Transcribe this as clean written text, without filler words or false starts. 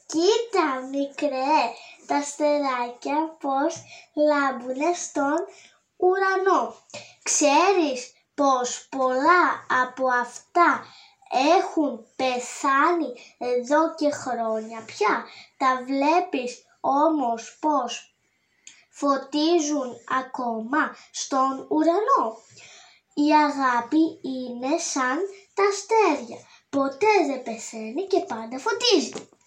Κοίτα μικρέ, τα αστεράκια πως λάμπουνε στον ουρανό. Ξέρεις πως πολλά από αυτά έχουν πεθάνει εδώ και χρόνια πια. Τα βλέπεις όμως πως φωτίζουν ακόμα στον ουρανό. Η αγάπη είναι σαν τα αστέρια. Ποτέ δεν πεθαίνει και πάντα φωτίζει.